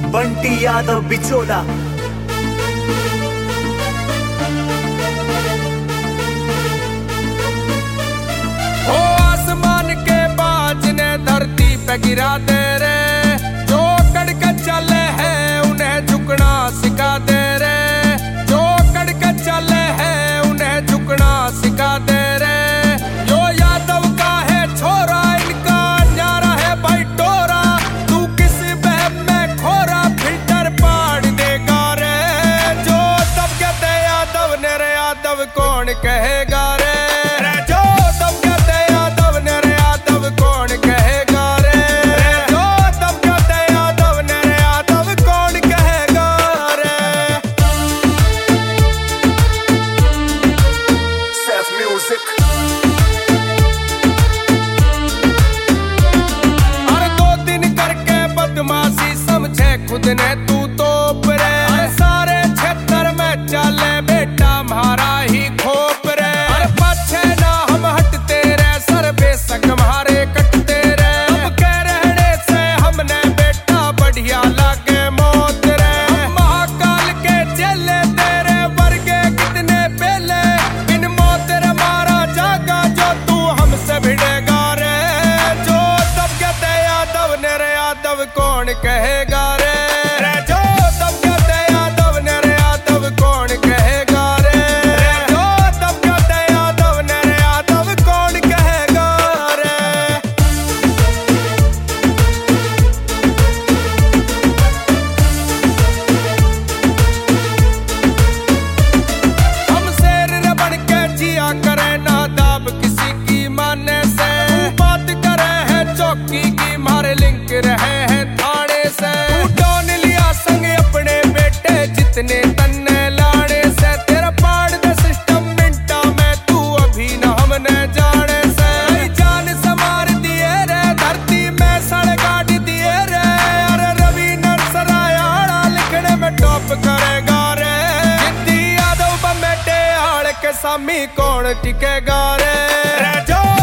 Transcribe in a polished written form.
बंटी यादव बिचोला। ओ आसमान के बाज ने धरती पे गिरा दे रे, जो कड़के चले हैं उन्हें झुकना सिखा दे रे, जो कड़के चले हैं उन्हें झुकना सिखा दे रे। यो यादव का है छोरा, इनका न्यारा है भाई टोरा, तू किस बहम में खोरा फिल्टर पाड़ देगा रे। जो तब कहते यादव ने रे यादव कौन कहेगा रे, जो तब कहते यादव ने रे यादव कौन कहेगा रे, जो तब कहते यादव ने रे यादव कौन कहेगा रे। Self music। हर 2 दिन करके बदमाशी समझे खुद ने तू तोप रे, सारे क्षेत्र में चले बेटा हमारा ही खोप रे। हर पछे ना हम हटते रे, सर बेशक हमारे कटते रे, अब के रहने से हमने बेटा बढ़िया लागे मौत रे। हम महाकाल के चेले तेरे वर्गे कितने पहले, इन मौत रे मारा जागा जो तू हमसे भिड़ेगा रे। जो तब कहते यादव ने रे यादव कौन कहेगा रे, जो तब कहते यादव ने रे यादव कौन कहेगा रे, जो तब कहते यादव ने रे यादव कौन कहेगा रे। हम शेर न बन के जिया करे ना दाब किसी की माने से, बात करे है चौकी की मारे लिंक रहे हैं थाने से। तू डॉन लिया संग अपने बेटे जितने तन्ने लाड़े से, तेरा पाड़ दे सिस्टम मिनटा में तू अभी न हमने जाने से। जान संवार दिए रे धरती में सड़ गाड़ दिए रे, अरे रवि नरसरायाड़ा लिखने में टॉप करेगा रे। जिद्दी यादव बमेटे हाड़ के सामी कौन टिकेगा रे, जो